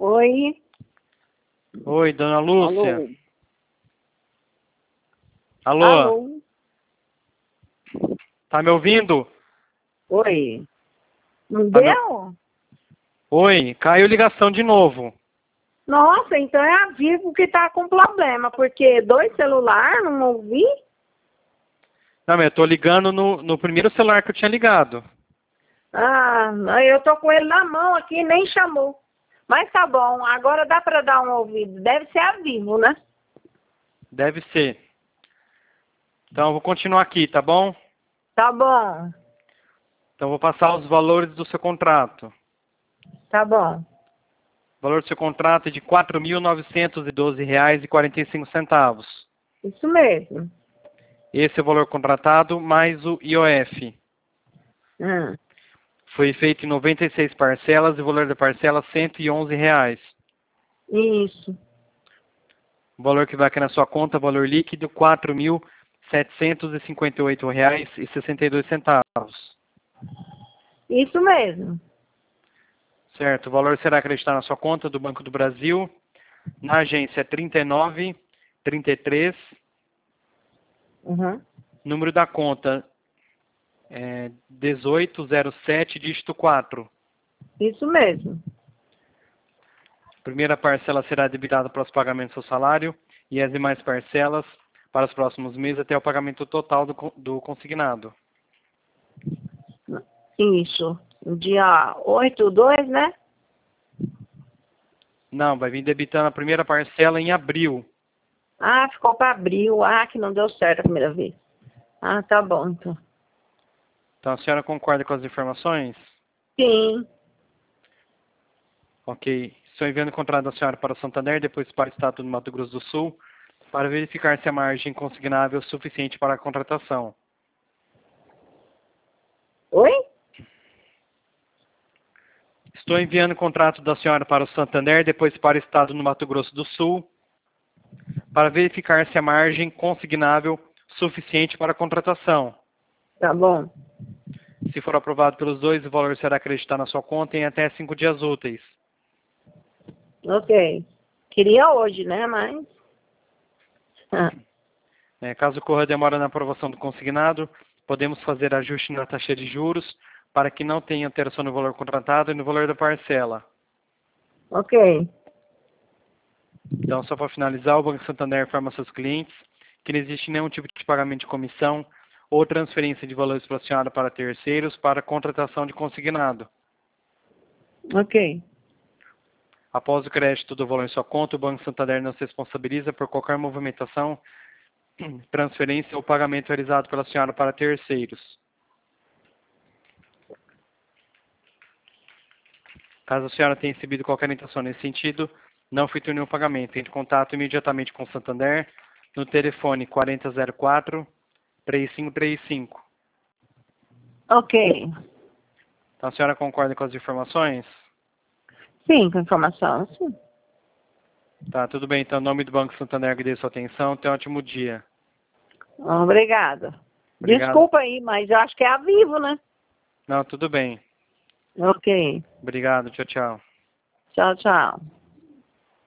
Oi. Oi, dona Lúcia. Alô. Alô? Alô. Tá me ouvindo? Oi. Não Tá me... deu? Oi, caiu ligação de novo. Nossa, então é a Vivo que tá com problema, porque 2 celulares, não ouvi? Não, mas eu tô ligando no primeiro celular que eu tinha ligado. Ah, eu tô com ele na mão aqui, nem chamou. Mas tá bom, agora dá pra dar um ouvido. Deve ser a Vivo, né? Deve ser. Então eu vou continuar aqui, tá bom? Tá bom, Então eu vou passar os valores do seu contrato. tá bom. O valor do seu contrato é de R$ 4.912,45. Isso mesmo. Esse é o valor contratado mais o IOF. Hum, Foi feito em 96 parcelas e o valor da parcela R$ 111. isso. O valor que vai aqui na sua conta, valor líquido, R$ 4.758,62. Isso mesmo. Certo, o valor será acreditado na sua conta do Banco do Brasil, na agência 3933, Uhum. número da conta é 1807, dígito 4. Isso mesmo. A primeira parcela será debitada para os pagamentos do seu salário e as demais parcelas para os próximos meses até o pagamento total do consignado. Isso. Dia 8/2, né? Não, vai vir debitando a primeira parcela em abril. Ah, ficou para abril. Ah, que não deu certo a primeira vez. Ah, tá bom, então. Então a senhora concorda com as informações? Sim. Ok. Estou enviando o contrato da senhora para o Santander, depois para o Estado do Mato Grosso do Sul, para verificar se a margem consignável é suficiente para a contratação. Oi? Estou enviando o contrato da senhora para o Santander, depois para o Estado do Mato Grosso do Sul, para verificar se a margem consignável é suficiente para a contratação. Tá bom. Se for aprovado pelos dois, o valor será acreditado na sua conta em até 5 dias úteis. Ok. Queria hoje, né? Mas. Ah, Caso ocorra demora na aprovação do consignado, podemos fazer ajuste na taxa de juros para que não tenha alteração no valor contratado e no valor da parcela. ok. Então, só para finalizar, o Banco Santander informa seus clientes que não existe nenhum tipo de pagamento de comissão ou transferência de valores para a senhora para terceiros para contratação de consignado. Ok. Após o crédito do valor em sua conta, o Banco Santander não se responsabiliza por qualquer movimentação, transferência ou pagamento realizado pela senhora para terceiros. Caso a senhora tenha recebido qualquer intenção nesse sentido, não efetue nenhum pagamento. Entre em contato imediatamente com o Santander no telefone 4004-3535. Ok. Então a senhora concorda com as informações? Sim, com informação, sim. Tá, tudo bem. Então, em nome do Banco Santander, agradeço a sua atenção. Tenha um ótimo dia. Obrigada. Obrigado. Desculpa aí, mas eu acho que é a Vivo, né? Não, tudo bem. Ok. Obrigado. Tchau, tchau. Tchau, tchau.